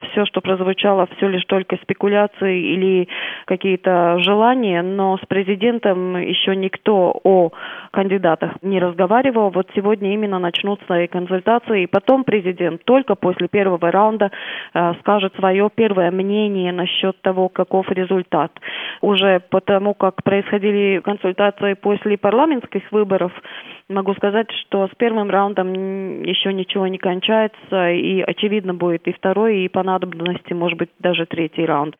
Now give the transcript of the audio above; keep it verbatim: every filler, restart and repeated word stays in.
все, что прозвучало, все лишь только спекуляции или какие-то желания, но с президентом еще никто о кандидатах не разговаривал. Вот сегодня именно начнутся и консультации, и потом президент только после первого раунда э, скажет свое первое мнение насчет того, каков результат. Уже потому, как происходили консультации после парламентских выборов, могу сказать, что с первым раундом еще ничего не кончается, и очевидно будет и второй, и по надобности, может быть, даже третий раунд.